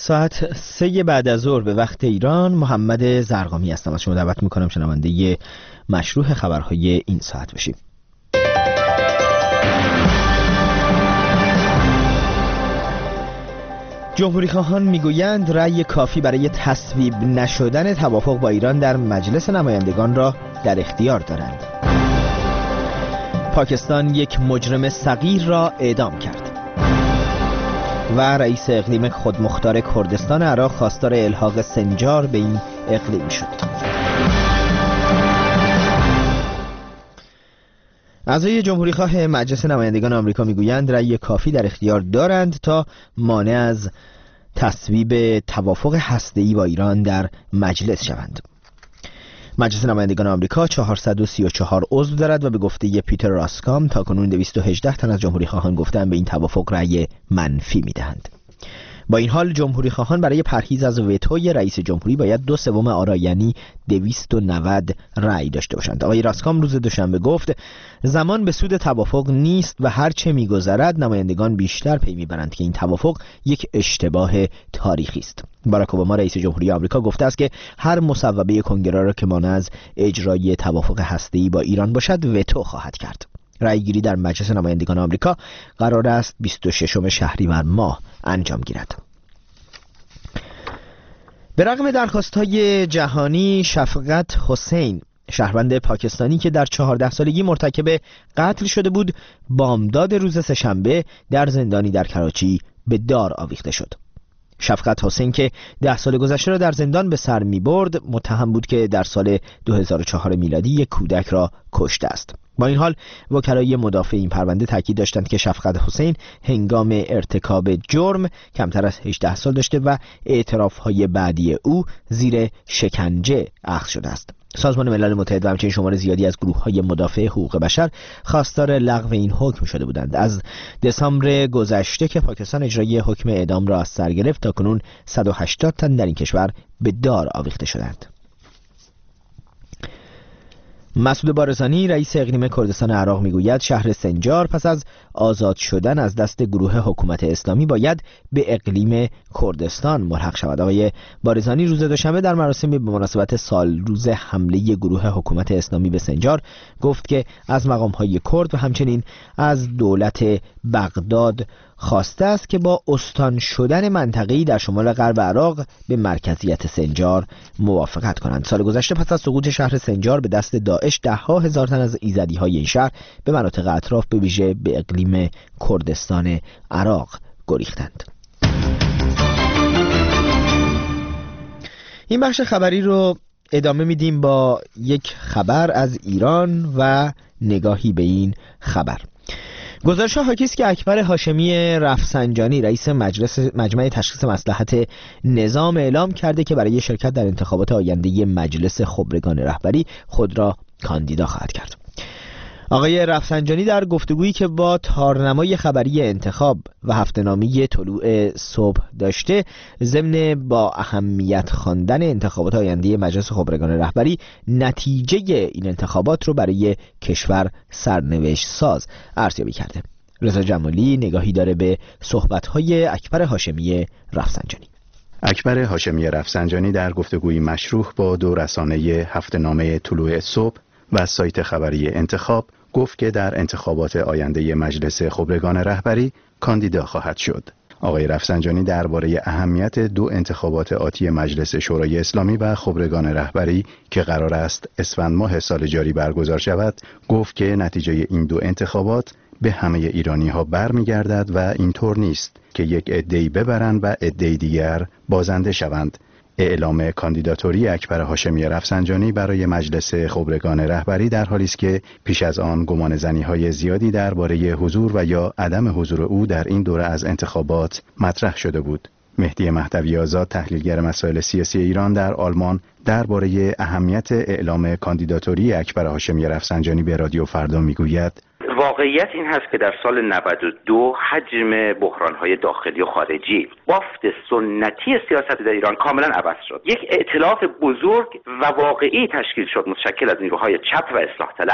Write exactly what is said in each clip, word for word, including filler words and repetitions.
ساعت سه بعد از ظهر به وقت ایران. محمد زرقامی هستم، از شما دعوت میکنم شنونده مشروح خبرهای این ساعت باشیم. جمهوری خواهان میگویند رأی کافی برای تصویب نشدن توافق با ایران در مجلس نمایندگان را در اختیار دارند. پاکستان یک مجرم صغیر را اعدام کرد و رئیس اقلیم خودمختار کردستان عراق خواستار الحاق سنجار به این اقلیم شد. اعضای جمهوری خواه مجلس نمایندگان آمریکا میگویند رأی کافی در اختیار دارند تا مانع از تصویب توافق هسته‌ای با ایران در مجلس شوند. مجلس نمایندگان آمریکا چهارصد و سی و چهار عضو دارد و به گفته پیتر راسکام تاکنون دویست و هجده تن از جمهوری خواهان گفتند به این توافق رأی منفی میدهند. با این حال جمهوری خواهان برای پرهیز از وتوی رئیس جمهوری باید دو سوم آرا یعنی دویست و نود رأی داشته باشند. آقای راسکام روز دوشنبه گفت زمان به سود توافق نیست و هر چه می‌گذرد نمایندگان بیشتر پی می‌برند که این توافق یک اشتباه تاریخی است. باراک اوباما رئیس جمهوری آمریکا گفته است که هر مصوبه کنگره را که مانع از اجرای توافق هسته‌ای با ایران باشد وتو خواهد کرد. رأیگیری در مجلس نمایندگان آمریکا قرار است بیست و ششم شهریور ماه انجام گیرد. به رغم درخواست‌های جهانی، شفقت حسین، شهروند پاکستانی که در چهارده سالگی مرتکب قتل شده بود، بامداد روز سه‌شنبه در زندانی در کراچی به دار آویخته شد. شفقت حسین که ده سال گذشته را در زندان به سر می برد، متهم بود که در سال دو هزار و چهار میلادی یک کودک را کشته است. با این حال وکلای مدافع این پرونده تاکید داشتند که شفقت حسین هنگام ارتکاب جرم کمتر از هجده سال داشته و اعتراف‌های بعدی او زیر شکنجه اخذ شده است. سازمان ملل متحد و همچنین شمار زیادی از گروه‌های مدافع حقوق بشر خواستار لغو این حکم شده بودند. از دسامبر گذشته که پاکستان اجرای حکم اعدام را از سر گرفت تاکنون صد و هشتاد تن در این کشور به دار آویخته شدند. مسعود بارزانی رئیس اقلیم کردستان عراق میگوید شهر سنجار پس از آزاد شدن از دست گروه حکومت اسلامی باید به اقلیم کردستان ملحق شود. آقای بارزانی روز دوشنبه در مراسمی به مناسبت سال روز حمله گروه حکومت اسلامی به سنجار گفت که از مقام‌های کرد و همچنین از دولت بغداد خواسته است که با استان شدن منطقه‌ای در شمال غرب عراق به مرکزیت سنجار موافقت کنند. سال گذشته پس از سقوط شهر سنجار به دست داعش ده ها هزار تن از ایزدی‌های این شهر به مناطق اطراف به ویژه به اقلیم کردستان عراق گریختند. این بخش خبری رو ادامه میدیم با یک خبر از ایران و نگاهی به این خبر. گزارش‌ها حاکی است که اکبر هاشمی رفسنجانی رئیس مجلس مجمع تشخیص مصلحت نظام اعلام کرده که برای شرکت در انتخابات آینده مجلس خبرگان رهبری خود را کاندیدا خواهد کرد. آقای رفسنجانی در گفتگویی که با تارنمای خبری انتخاب و هفته‌نامه طلوع صبح داشته ضمن با اهمیت خواندن انتخابات آینده مجلس خبرگان رهبری نتیجه این انتخابات رو برای کشور سرنوشت ساز ارزیابی کرده. رضا جمالی نگاهی داره به صحبت‌های اکبر هاشمی رفسنجانی. اکبر هاشمی رفسنجانی در گفتگویی مشروح با دو رسانه هفته‌نامه طلوع صبح و سایت خبری انتخاب گفت که در انتخابات آینده مجلس خبرگان رهبری کاندیدا خواهد شد. آقای رفسنجانی درباره اهمیت دو انتخابات آتی مجلس شورای اسلامی و خبرگان رهبری که قرار است اسفند ماه سال جاری برگزار شود گفت که نتیجه این دو انتخابات به همه ایرانی ها برمیگردد و اینطور نیست که یک عده‌ای ببرند و عده‌ای دیگر بازنده شوند. اعلام کاندیداتوری اکبر هاشمی رفسنجانی برای مجلس خبرگان رهبری در حالی است که پیش از آن گمانه‌زنی‌های زیادی درباره حضور و یا عدم حضور او در این دوره از انتخابات مطرح شده بود. مهدی مهدوی آزاد تحلیلگر مسائل سیاسی ایران در آلمان درباره اهمیت اعلام کاندیداتوری اکبر هاشمی رفسنجانی به رادیو فردا میگوید واقعیت این هست که در سال نود و دو حجم بحران‌های داخلی و خارجی بافت سنتی سیاست در ایران کاملا عوض شد. یک ائتلاف بزرگ و واقعی تشکیل شد متشکل از نیروهای چپ و اصلاح طلب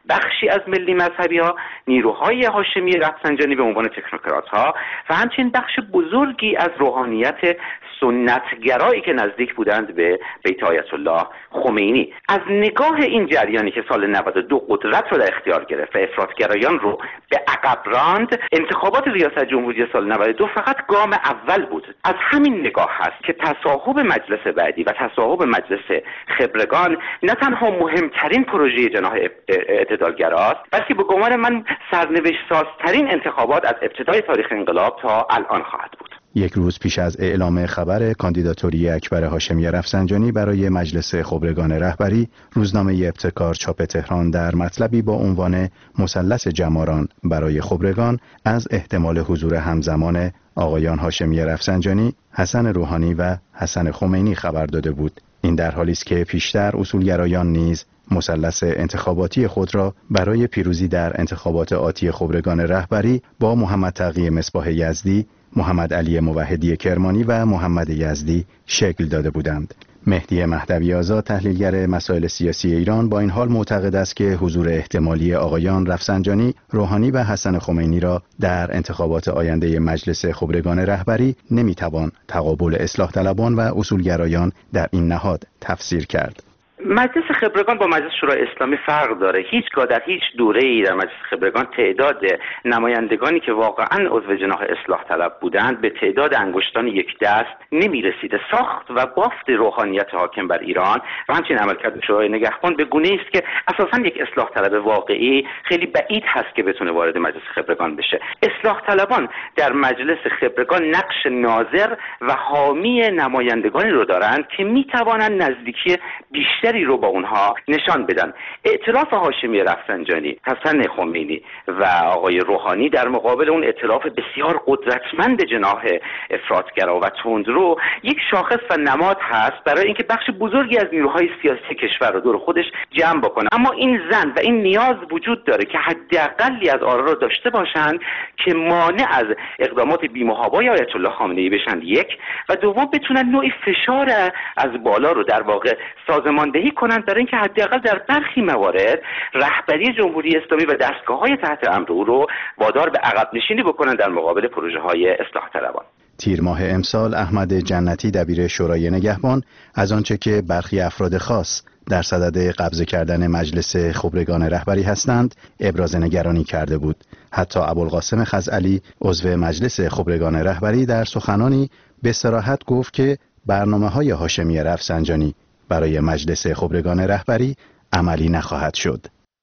بخشی از ملی مذهبی ها، نیروهای هاشمی رفسنجانی به عنوان تکنوکرات ها و همچنین بخش بزرگی از روحانیت سنتگرایی که نزدیک بودند به بیت آیت الله خمینی. از نگاه این جریانی که سال نود و دو قدرت رو در اختیار گرفت و افراطگرایان رو به عقب راند، انتخابات ریاست جمهوری سال نود و دو فقط گام اول بود. از همین نگاه هست که تصاحب مجلس بعدی و تصاحب مجلس خبرگان نه تنها مهمترین پروژه جناح اعتدالگراست، بلکه به گمان من سرنوشت سازترین انتخابات از ابتدای تاریخ انقلاب تا الان خواهد بود. یک روز پیش از اعلام خبر کاندیداتوری اکبر هاشمی رفسنجانی برای مجلس خبرگان رهبری، روزنامه ابتکار چاپ تهران در مطلبی با عنوان مثلث جماران برای خبرگان از احتمال حضور همزمان آقایان هاشمی رفسنجانی، حسن روحانی و حسن خمینی خبر داده بود. این در حالی است که پیشتر اصولگرایان نیز مثلث انتخاباتی خود را برای پیروزی در انتخابات آتی خبرگان رهبری با محمد تقی مصباح یزدی، محمد علی موحدی کرمانی و محمد یزدی شکل داده بودند. مهدی مهدوی آزاد، تحلیلگر مسائل سیاسی ایران، با این حال معتقد است که حضور احتمالی آقایان رفسنجانی، روحانی و حسن خمینی را در انتخابات آینده مجلس خبرگان رهبری نمیتوان تقابل اصلاح طلبان و اصولگرایان در این نهاد تفسیر کرد. مجلس خبرگان با مجلس شورای اسلامی فرق داره. هیچگاه در هیچ دوره‌ای در مجلس خبرگان تعداد نمایندگانی که واقعاً عضو جناح اصلاح طلب بودند به تعداد انگشتان یک دست نمی‌رسیده. ساخت و بافت روحانیت حاکم بر ایران و همچنین عملکرد شورای نگهبان به گونه‌ای است که اساساً یک اصلاح طلب واقعی خیلی بعید هست که بتونه وارد مجلس خبرگان بشه. اصلاح طلبان در مجلس خبرگان نقش ناظر و حامی نمایندگانی رو دارند که می‌توانند نزدیکی بیشتر رو با اونها نشان بدن. ائتلاف هاشمی رفسنجانی، حسن خمینی و آقای روحانی در مقابل اون ائتلاف بسیار قدرتمند جناح افراطگرا و تندرو یک شاخص و نماد هست برای اینکه بخش بزرگی از نیروهای سیاسی کشور رو دور خودش جمع بکنه. اما این زن و این نیاز وجود داره که حداقلی از آرا رو داشته باشند که مانع از اقدامات بی‌محابای آیت الله خامنه‌ای بشن، یک، و دوم بتونن نوعی فشار از بالا رو در واقع سازماندهی کنند برای اینکه حداقل در برخی موارد رهبری جمهوری اسلامی و دستگاه‌های تحت امر او رو وادار به عقب نشینی بکنند در مقابل پروژه‌های اصلاح طلبان. تیر ماه امسال احمد جنتی دبیر شورای نگهبان از آنچه که برخی افراد خاص در صدد قبضه کردن مجلس خبرگان رهبری هستند ابراز نگرانی کرده بود. حتی ابوالقاسم خزعلی عضو مجلس خبرگان رهبری در سخنانی به صراحت گفت که برنامه‌های هاشمی رفسنجانی برای مجلس خبرگان رهبری عملی نخواهد شد.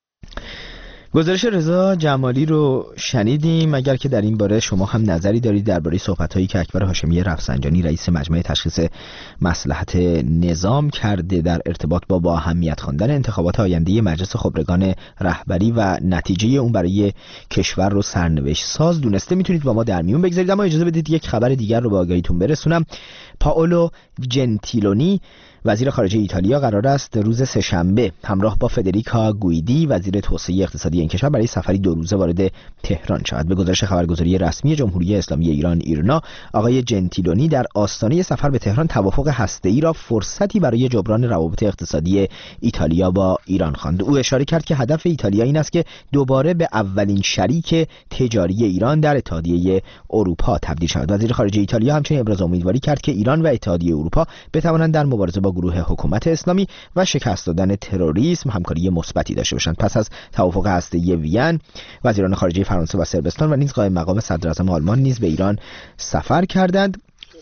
گزارش رضا جمالی رو شنیدیم. اگر که در این باره شما هم نظری دارید درباره صحبت‌هایی که اکبر هاشمی رفسنجانی رئیس مجمع تشخیص مصلحت نظام کرده در ارتباط با با اهمیت خواندن انتخابات آینده مجلس خبرگان رهبری و نتیجه اون برای کشور رو سرنوشت ساز دونسته، میتونید با ما در میون بگذارید. اما اجازه بدید یک خبر دیگر رو به آگاهیتون برسونم. پائولو جنتیلونی وزیر خارجه ایتالیا قرار است روز سه‌شنبه همراه با فدریکا گویدی وزیر توسعه اقتصادی این کشور برای سفری دو روزه وارد تهران شود. به گزارش خبرگزاری رسمی جمهوری اسلامی ایران ایرنا، آقای جنتیلونی در آستانه سفر به تهران توافق هسته‌ای را فرصتی برای جبران روابط اقتصادی ایتالیا با ایران خواند. او اشاره کرد که هدف ایتالیا این است که دوباره به اولین شریک تجاری ایران در اتحادیه اروپا تبدیل شود. وزیر خارجه ایتالیا همچنین ابراز امیدواری کرد که ایران و اتحادیه اروپا بتوانند در مبارزه با گروه حکومت اسلامی و شکست دادن تروریسم همکاری مثبتی داشته باشند. پس از توافق هسته‌ای وین، وزیران خارجه فرانسه و صربستان و نیز قائم مقام صدر اعظم آلمان نیز به ایران سفر کردند.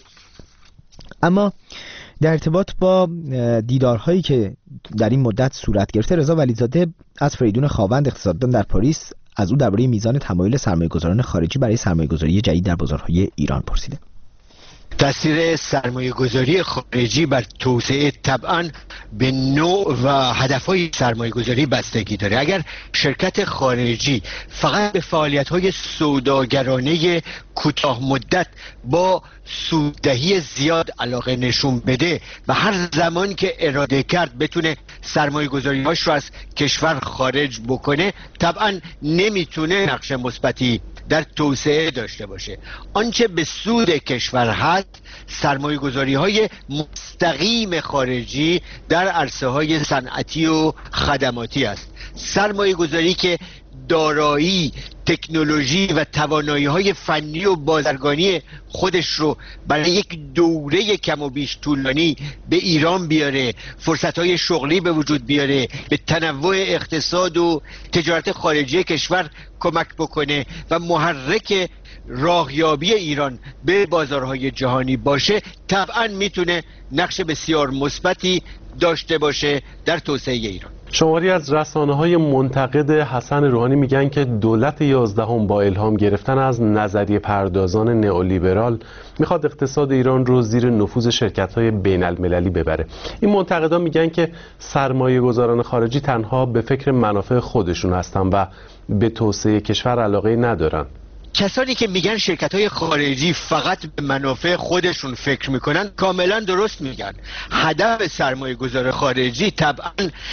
اما در ارتباط با دیدارهایی که در این مدت صورت گرفته، رضا ولیزاده از فریدون خاوند اقتصاددان در پاریس از او درباره میزان تمایل سرمایه‌گذاران خارجی برای سرمایه‌گذاری جدید در بازارهای ایران پرسیده. تاثیر سرمایه‌گذاری خارجی بر توسعه طبعاً به نوع و هدف‌های سرمایه‌گذاری بستگی داره. اگر شرکت خارجی فقط به فعالیت‌های سوداگرانه کوتاه مدت با سوددهی زیاد علاقه نشون بده و هر زمان که اراده کرد بتونه سرمایه‌گذاری‌هاش رو از کشور خارج بکنه، طبعاً نمیتونه نقش مثبتی در توسعه داشته باشه. آنچه به سود کشور هست سرمایه گذاری های مستقیم خارجی در عرصه های صنعتی و خدماتی است. سرمایه گذاری که دارایی، تکنولوژی و توانایی‌های فنی و بازرگانی خودش رو برای یک دوره کم و بیش طولانی به ایران بیاره، فرصت‌های شغلی به وجود بیاره، به تنوع اقتصاد و تجارت خارجی کشور کمک بکنه و محرک راهیابی ایران به بازارهای جهانی باشه، طبعاً میتونه نقش بسیار مثبتی داشته باشه در توسعه ایران. شماری از رسانه‌های منتقد حسن روحانی میگن که دولت یازدهم با الهام گرفتن از نظریه پردازان نئولیبرال میخواد اقتصاد ایران رو زیر نفوذ شرکت‌های بین‌المللی ببره. این منتقدان میگن که سرمایه گذاران خارجی تنها به فکر منافع خودشون هستن و به توسعه کشور علاقه ندارن. کسانی که میگن شرکت‌های خارجی فقط به منافع خودشون فکر میکنن کاملا درست میگن. هدف سرمایه گذار خارجی طبعا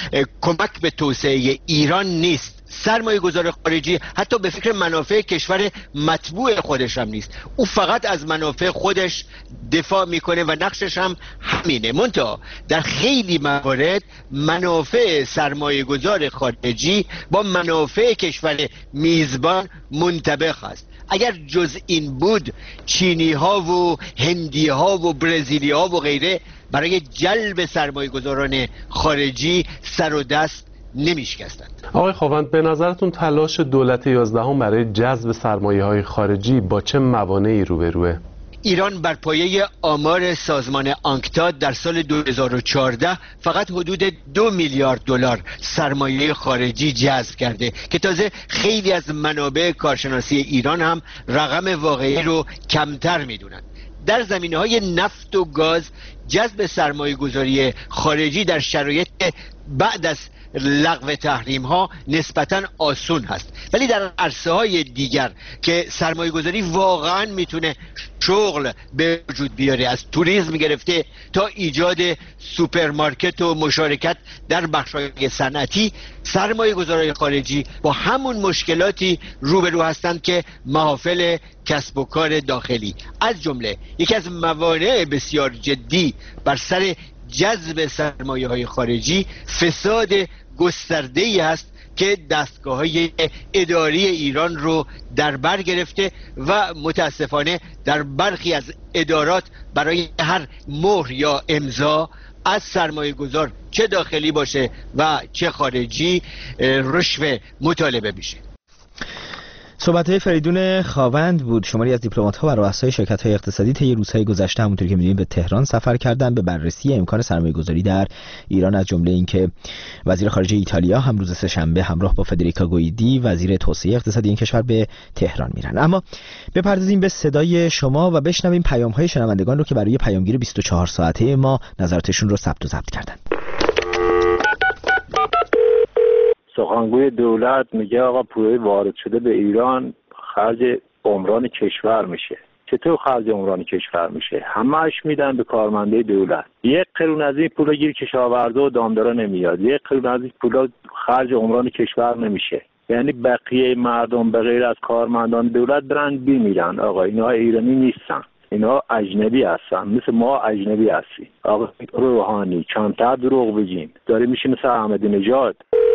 کمک به توسعه ایران نیست. سرمایه گذار خارجی حتی به فکر منافع کشور مطبوع خودش هم نیست، او فقط از منافع خودش دفاع میکنه و نقشش هم همینه. منتها در خیلی موارد منافع سرمایه گذار خارجی با منافع کشور میزبان منطبق است. اگر جز این بود چینی ها و هندی ها و برزیلی ها و غیره برای جلب سرمایه گذاران خارجی سر و دست نمیشکستند. آقای خاوند، به نظرتون تلاش دولت یازدهم برای جذب سرمایه های خارجی با چه موانعی روبروه؟ ایران بر پایه آمار سازمان آنکتاد در سال دو هزار و چهارده فقط حدود دو میلیارد دلار سرمایه خارجی جذب کرده که تازه خیلی از منابع کارشناسی ایران هم رقم واقعی رو کمتر میدونن. در زمینه‌های نفت و گاز جذب سرمایه گذاری خارجی در شرایط بعد از لغو تحریم ها نسبتاً آسون هست، ولی در عرصه های دیگر که سرمایه گذاری واقعاً میتونه شغل به وجود بیاره، از توریسم گرفته تا ایجاد سوپرمارکت و مشارکت در بخش‌های صنعتی، سرمایه گذارای خارجی با همون مشکلاتی روبرو هستند که محافل کسب و کار داخلی. از جمله یکی از موانع بسیار جدی بر سر جذب سرمایه های خارجی فساد گسترده‌ای است که دستگاه‌های اداری ایران رو در بر گرفته و متاسفانه در برخی از ادارات برای هر مهر یا امضا از سرمایه گذار چه داخلی باشه و چه خارجی رشوه مطالبه میشه. صحبت‌های فریدون خاوند بود. شماری از دیپلمات‌ها و رؤسای شرکت‌های اقتصادی طی روزهای گذشته همونطور که می‌دونید به تهران سفر کردند به بررسی امکان سرمایه‌گذاری در ایران، از جمله اینکه وزیر خارجه ایتالیا هم روز سه‌شنبه همراه با فدریکا گویدی وزیر توسعه اقتصادی این کشور به تهران میرن. اما بپردازیم به صدای شما و بشنویم پیام‌های شنوندگان رو که برای پیامگیر بیست و چهار ساعته ما نظراتشون رو ثبت و ضبط کردن. سخنگوی دولت میگه آقا پولای وارد شده به ایران خرج عمران کشور میشه. چطور خرج عمران کشور میشه؟ همه‌اش میدن به کارمنده دولت. یک قرون از این پولا گیر کشاورزا و دامدارا نمیاد. یک قرون از این پولا خرج عمران کشور نمیشه. یعنی بقیه مردم به غیر از کارمندان دولت برن بیمیرن. آقا اینا ایرانی نیستن. اینا اجنبی هستن، مثل ما اجنبی هستیم. آقا روحانی کمتر دروغ بگین. داری میشه مثل احمدی نژاد.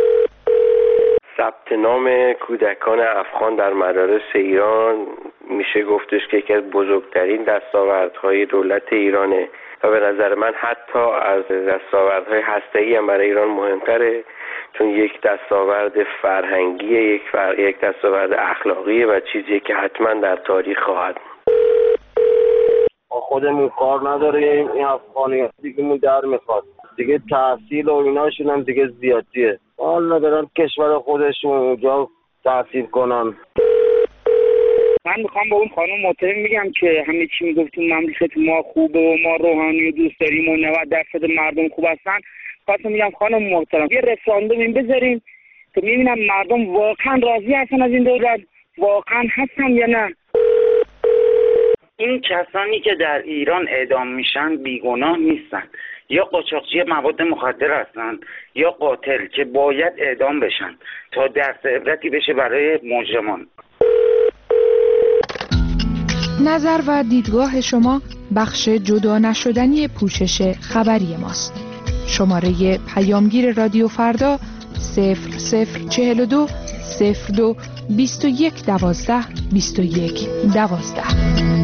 ثبت نام کودکان افغان در مدارس ایران میشه گفتش که یکی از بزرگترین دستاوردهای دولت ایرانه و به نظر من حتی از دستاوردهای هسته‌ای هم برای ایران مهمتره، چون یک دستاورد فرهنگی، یک فر... یک دستاورد اخلاقی و چیزی که حتما در تاریخ خواهد. خودمون کار نداریم، این افغانی دیگه مون در میخواد دیگه، تحصیل و ایناشون هم دیگه زیادیه، حالا برن کشور خودشون اونجا تحصیل کنن. من میخوام با اون خانم محترم میگم که همه چی میگفتون مملکت ما خوبه و ما روحانی و دوست داریم و نود درصد مردم خوب هستن. خواستم میگم خانم محترم یه رفراندوم این بذارین که میبینم مردم واقعا راضی هستن از این دولت، واقعا هستن یا نه. این کسانی که در ایران اعدام میشن بیگناه نیستن، یا قاچاقچی مواد مخدر هستن یا قاتل که باید اعدام بشن تا درس عبرتی بشه برای مجرمان. نظر و دیدگاه شما بخش جدا نشدنی پوشش خبری ماست. شماره پیامگیر رادیو فردا صفر صفر چهل و دو صفر دو بیست و یک دوازده بیست و یک دوازده.